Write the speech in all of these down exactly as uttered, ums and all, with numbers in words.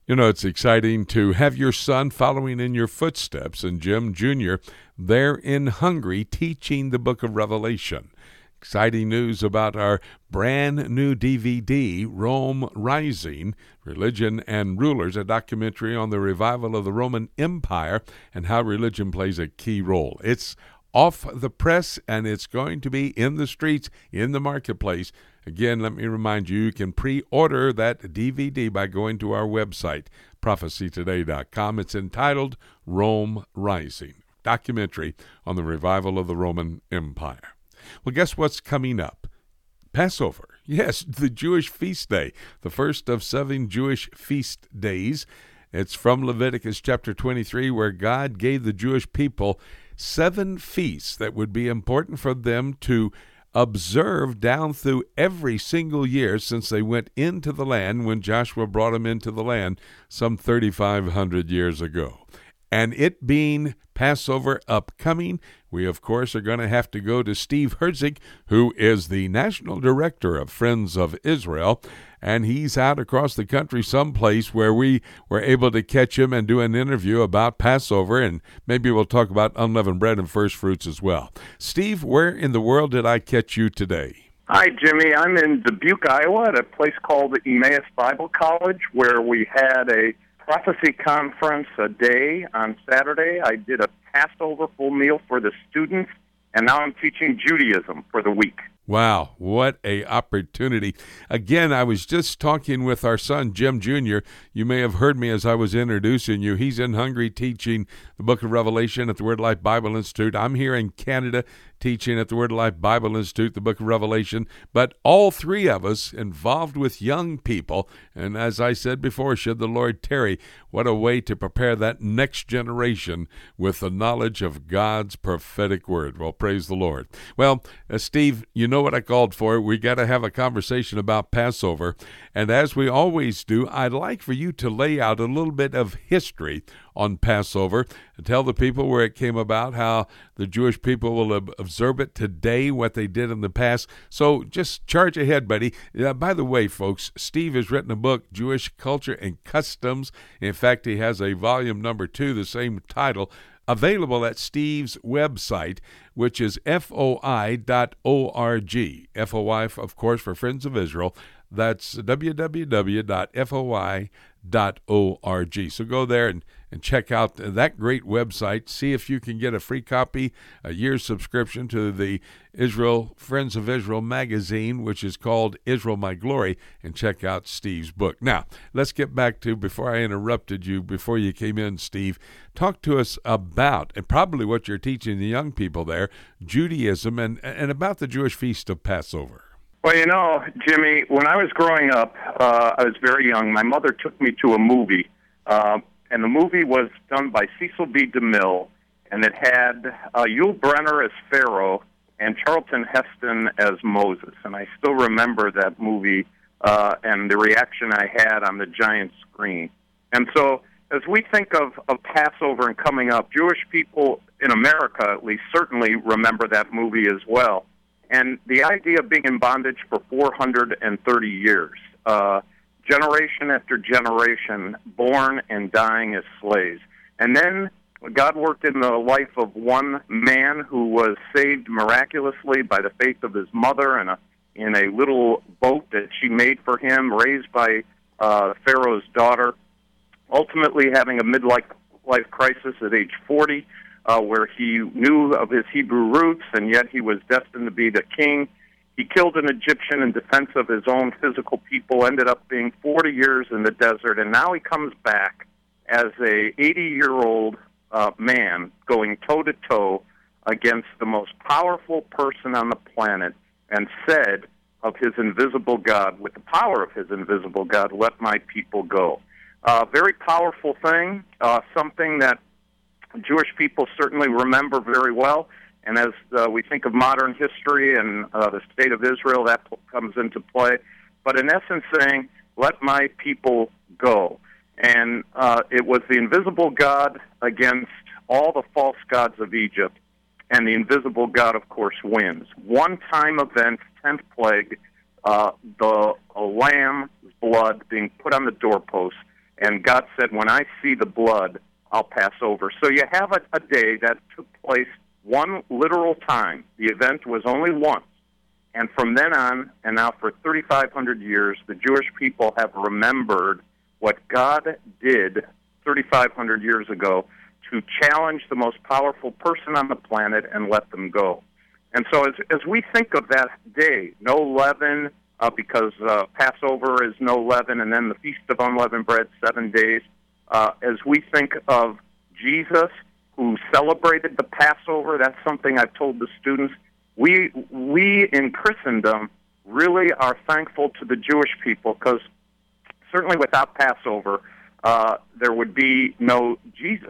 You know, it's exciting to have your son following in your footsteps, and Jim Junior there in Hungary teaching the book of Revelation. Exciting news about our brand new D V D, Rome Rising, Religion and Rulers, a documentary on the revival of the Roman Empire and how religion plays a key role. It's off the press, and it's going to be in the streets, in the marketplace. Again, let me remind you, you can pre-order that D V D by going to our website, prophecy today dot com. It's entitled Rome Rising, documentary on the revival of the Roman Empire. Well, guess what's coming up? Passover. Yes, the Jewish feast day, the first of seven Jewish feast days. It's from Leviticus chapter twenty-three, where God gave the Jewish people seven feasts that would be important for them to observe down through every single year since they went into the land when Joshua brought them into the land some thirty-five hundred years ago. And it being Passover upcoming, we, of course, are going to have to go to Steve Herzig, who is the National Director of Friends of Israel, and he's out across the country someplace where we were able to catch him and do an interview about Passover, and maybe we'll talk about unleavened bread and first fruits as well. Steve, where in the world did I catch you today? Hi, Jimmy. I'm in Dubuque, Iowa, at a place called Emmaus Bible College, where we had a prophecy conference a day on Saturday. I did a Passover full meal for the students, and now I'm teaching Judaism for the week. Wow, what a opportunity. Again, I was just talking with our son, Jim Junior You may have heard me as I was introducing you. He's in Hungary teaching the book of Revelation at the Word of Life Bible Institute. I'm here in Canada teaching at the Word of Life Bible Institute, the book of Revelation. But all three of us involved with young people. And as I said before, should the Lord tarry, what a way to prepare that next generation with the knowledge of God's prophetic word. Well, praise the Lord. Well, uh, Steve, you know what I called for. We got to have a conversation about Passover. And as we always do, I'd like for you to lay out a little bit of history on Passover and tell the people where it came about, how the Jewish people will observe it today, what they did in the past. So just charge ahead, buddy. Uh, by the way, folks, Steve has written a book, Jewish Culture and Customs. In fact, he has a volume number two, the same title, available at Steve's website, which is F O I dot org. F O I, of course, for Friends of Israel. That's w w w dot f o i dot org. So go there and, and check out that great website. See if you can get a free copy, a year's subscription to the Israel Friends of Israel magazine, which is called Israel My Glory, and check out Steve's book. Now, let's get back to, before I interrupted you, before you came in, Steve, talk to us about, and probably what you're teaching the young people there, Judaism, and, and about the Jewish feast of Passover. Well, you know, Jimmy, when I was growing up, uh, I was very young. My mother took me to a movie, uh, and the movie was done by Cecil B. DeMille, and it had uh, Yul Brynner as Pharaoh and Charlton Heston as Moses. And I still remember that movie uh, and the reaction I had on the giant screen. And so as we think of, of Passover and coming up, Jewish people in America, at least, certainly remember that movie as well. And the idea of being in bondage for four hundred thirty years, uh, generation after generation, born and dying as slaves. And then God worked in the life of one man who was saved miraculously by the faith of his mother in a, in a little boat that she made for him, raised by uh, Pharaoh's daughter, ultimately having a midlife life crisis at age forty. Uh, where he knew of his Hebrew roots, and yet he was destined to be the king. He killed an Egyptian in defense of his own physical people, ended up being forty years in the desert, and now he comes back as a eighty-year-old uh, man going toe-to-toe against the most powerful person on the planet, and said of his invisible God, with the power of his invisible God, let my people go. Uh, very powerful thing, uh, something that Jewish people certainly remember very well, and as uh, we think of modern history and uh, the state of Israel, that p- comes into play. But in essence saying, let my people go. And uh, it was the invisible God against all the false gods of Egypt, and the invisible God, of course, wins. One-time event, tenth plague, uh, the lamb's blood being put on the doorpost, And God said, when I see the blood, I'll pass over. So you have a, a day that took place one literal time. The event was only once. And from then on, and now for thirty-five hundred years, the Jewish people have remembered what God did thirty-five hundred years ago to challenge the most powerful person on the planet and let them go. And so as, as we think of that day, no leaven, uh, because uh, Passover is no leaven, and then the Feast of Unleavened Bread, seven days, uh, as we think of Jesus, who celebrated the Passover, that's something I've told the students. We, we in Christendom really are thankful to the Jewish people, because certainly without Passover, uh, there would be no Jesus.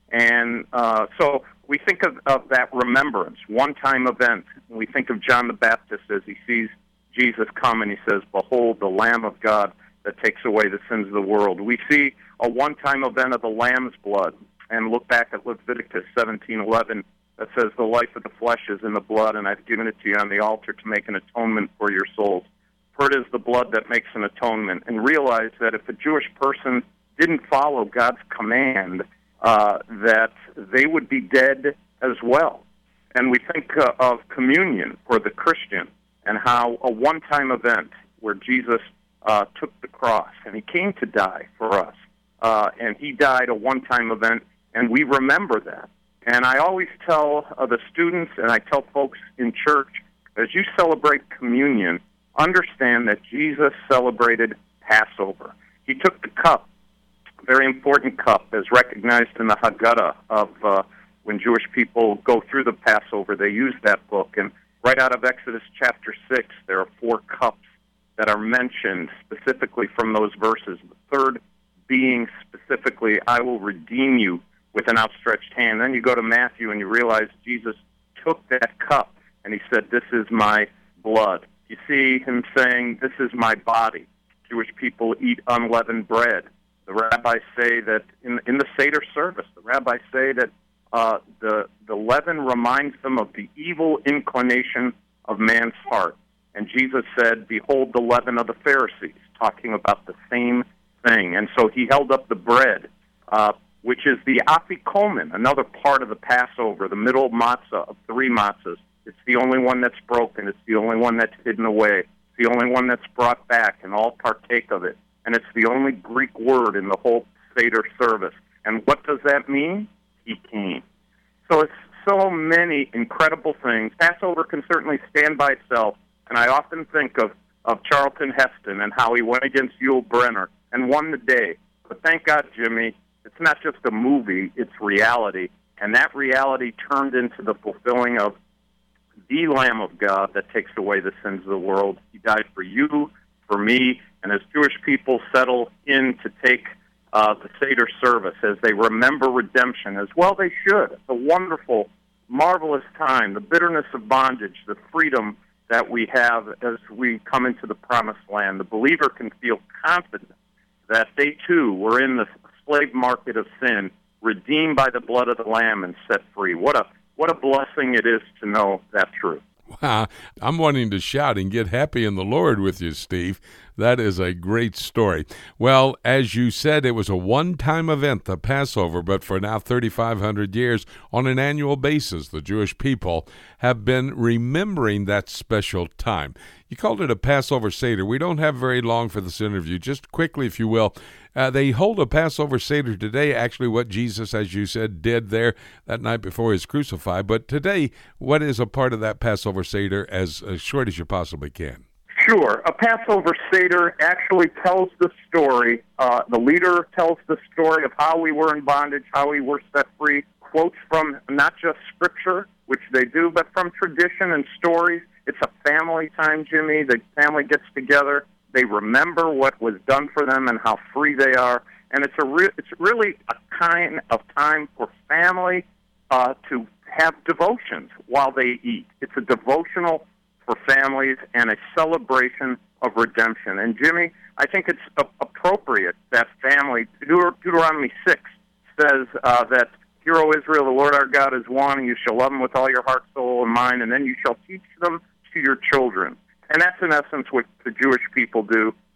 And uh, so we think of, of that remembrance, one-time event. We think of John the Baptist as he sees Jesus come and he says, "Behold, the Lamb of God that takes away the sins of the world." We see a one-time event of the Lamb's blood, and look back at Leviticus seventeen eleven that says, "The life of the flesh is in the blood, and I've given it to you on the altar to make an atonement for your souls. For it is the blood that makes an atonement." And realize that if a Jewish person didn't follow God's command, uh, that they would be dead as well. And we think uh, of communion for the Christian, and how a one-time event where Jesus uh, took the cross, and he came to die for us. Uh, and he died, a one-time event, and we remember that. And I always tell uh, the students, and I tell folks in church, as you celebrate communion, understand that Jesus celebrated Passover. He took the cup, a very important cup, as recognized in the Haggadah of uh, when Jewish people go through the Passover. They use that book. And right out of Exodus chapter six, there are four cups that are mentioned specifically from those verses. The third being specifically, "I will redeem you with an outstretched hand." Then you go to Matthew and you realize Jesus took that cup and he said, "This is my blood." You see him saying, "This is my body." Jewish people eat unleavened bread. The rabbis say that in, in the Seder service, the rabbis say that uh, the, the leaven reminds them of the evil inclination of man's heart. And Jesus said, "Behold the leaven of the Pharisees," talking about the same thing. And so he held up the bread, uh, which is the afikomen, another part of the Passover, the middle matzah of three matzahs. It's the only one that's broken. It's the only one that's hidden away. It's the only one that's brought back, and all partake of it. And it's the only Greek word in the whole Seder service. And what does that mean? He came. So it's so many incredible things. Passover can certainly stand by itself, and I often think of, of Charlton Heston and how he went against Yul Brynner and won the day. But thank God, Jimmy, it's not just a movie, it's reality. And that reality turned into the fulfilling of the Lamb of God that takes away the sins of the world. He died for you, for me, and as Jewish people settle in to take uh, the Seder service, as they remember redemption, as well they should. It's a wonderful, marvelous time, the bitterness of bondage, the freedom that we have as we come into the Promised Land. The believer can feel confident that they too were in the slave market of sin, redeemed by the blood of the Lamb and set free. What a what a blessing it is to know that truth. Wow, I'm wanting to shout and get happy in the Lord with you, Steve. That is a great story. Well, as you said, it was a one-time event, the Passover, but for now thirty-five hundred years, on an annual basis, the Jewish people have been remembering that special time. You called it a Passover Seder. We don't have very long for this interview. Just quickly, if you will, uh, they hold a Passover Seder today, actually what Jesus, as you said, did there that night before he was crucified. But today, what is a part of that Passover Seder as, as short as you possibly can? Sure. A Passover Seder actually tells the story. Uh, the leader tells the story of how we were in bondage, how we were set free, quotes from not just Scripture, which they do, but from tradition and stories. It's a family time, Jimmy. The family gets together. They remember what was done for them and how free they are. And it's a re- it's really a kind of time for family uh, to have devotions while they eat. It's a devotional for families and a celebration of redemption. And, Jimmy, I think it's a- appropriate that family, Deut- Deuteronomy six says uh, that, "Hear, O Israel, the Lord our God is one, and you shall love him with all your heart, soul, and mind, and then you shall teach them to your children." And that's in essence what the Jewish people do.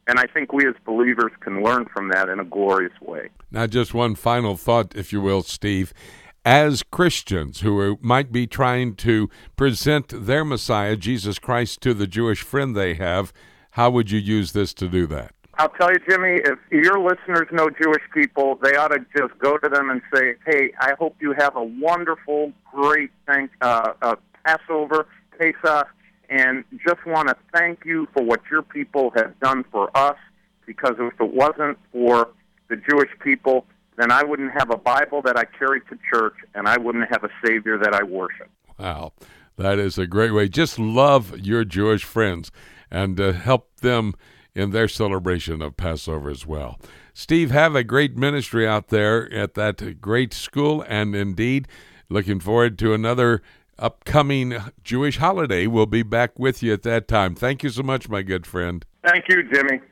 And I think we as believers can learn from that in a glorious way. Now, just one final thought, if you will, Steve. As Christians who are, might be trying to present their Messiah, Jesus Christ, to the Jewish friend they have, how would you use this to do that? I'll tell you, Jimmy, if your listeners know Jewish people, they ought to just go to them and say, hey, I hope you have a wonderful, great thank, uh, uh, Passover, Pesach, and just want to thank you for what your people have done for us, because if it wasn't for the Jewish people, then I wouldn't have a Bible that I carry to church, and I wouldn't have a Savior that I worship. Wow, that is a great way. Just love your Jewish friends and uh, help them in their celebration of Passover as well. Steve, have a great ministry out there at that great school, and indeed, looking forward to another upcoming Jewish holiday. We'll be back with you at that time. Thank you so much, my good friend. Thank you, Jimmy.